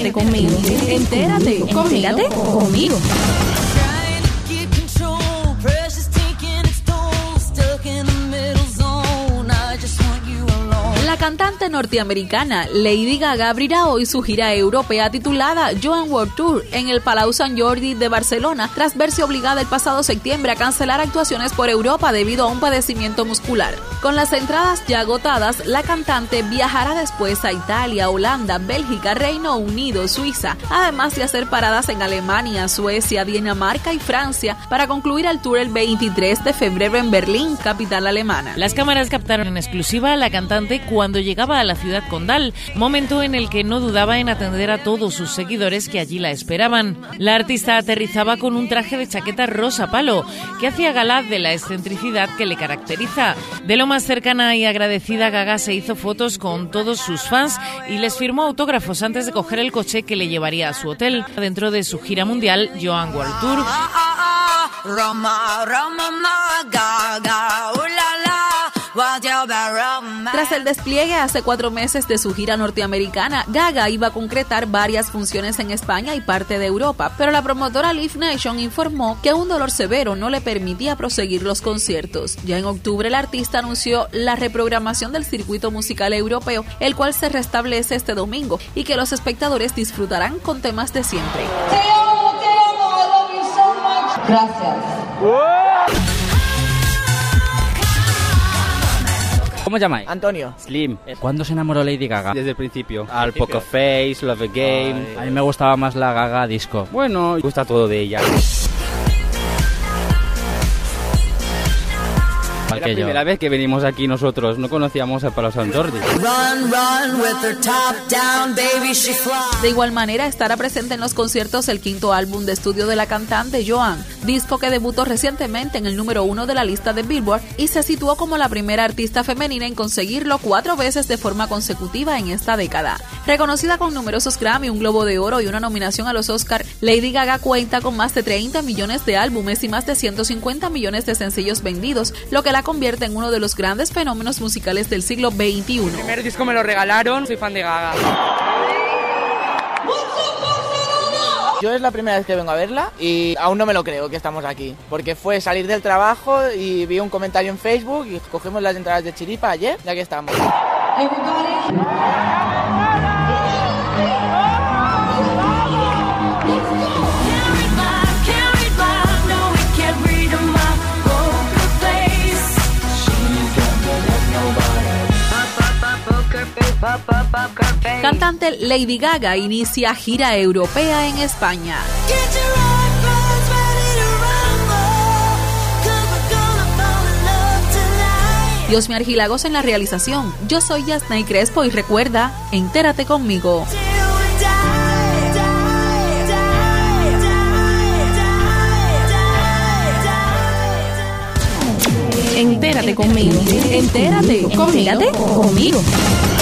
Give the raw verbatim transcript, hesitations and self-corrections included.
Entérate conmigo. Entérate. Entérate conmigo. La cantante norteamericana Lady Gaga abrirá hoy su gira europea titulada Joan World Tour en el Palau Sant Jordi de Barcelona, tras verse obligada el pasado septiembre a cancelar actuaciones por Europa debido a un padecimiento muscular. Con las entradas ya agotadas, la cantante viajará después a Italia, Holanda, Bélgica, Reino Unido, Suiza, además de hacer paradas en Alemania, Suecia, Dinamarca y Francia para concluir el tour el veintitrés de febrero en Berlín, capital alemana. Las cámaras captaron en exclusiva a la cantante cuando llegaba a la ciudad condal, momento en el que no dudaba en atender a todos sus seguidores que allí la esperaban. La artista aterrizaba con un traje de chaqueta rosa palo, que hacía gala de la excentricidad que le caracteriza. De lo más cercana y agradecida, Gaga se hizo fotos con todos sus fans y les firmó autógrafos antes de coger el coche que le llevaría a su hotel, dentro de su gira mundial Joan World Tour. Tras el despliegue hace cuatro meses de su gira norteamericana, Gaga iba a concretar varias funciones en España y parte de Europa, pero la promotora Live Nation informó que un dolor severo no le permitía proseguir los conciertos. Ya en octubre, el artista anunció la reprogramación del circuito musical europeo, el cual se restablece este domingo y que los espectadores disfrutarán con temas de siempre. Te amo, te amo, I love you so much. Gracias. ¿Cómo llamáis? Antonio. Slim. ¿Cuándo se enamoró Lady Gaga? Desde el principio. Al Poker Face, Love a Game. Ay, a mí me gustaba más la Gaga disco. Bueno, me gusta todo de ella. Es la primera vez que venimos aquí nosotros, no conocíamos a Palau Sant Jordi. De igual manera, estará presente en los conciertos el quinto álbum de estudio de la cantante, Joan, disco que debutó recientemente en el número uno de la lista de Billboard y se situó como la primera artista femenina en conseguirlo cuatro veces de forma consecutiva en esta década. Reconocida con numerosos Grammy, un Globo de Oro y una nominación a los Oscar, Lady Gaga cuenta con más de treinta millones de álbumes y más de ciento cincuenta millones de sencillos vendidos, lo que la convierte en uno de los grandes fenómenos musicales del siglo veintiuno. El primer disco me lo regalaron, soy fan de Gaga. Yo es la primera vez que vengo a verla y aún no me lo creo que estamos aquí, porque fue salir del trabajo y vi un comentario en Facebook y cogimos las entradas de chiripa ayer, ya que estamos. Cantante Lady Gaga inicia gira europea en España. Diosmi Argilagos en la realización. Yo soy Yasnay Crespo y recuerda, entérate conmigo. Entérate conmigo. Entérate. Entérate conmigo.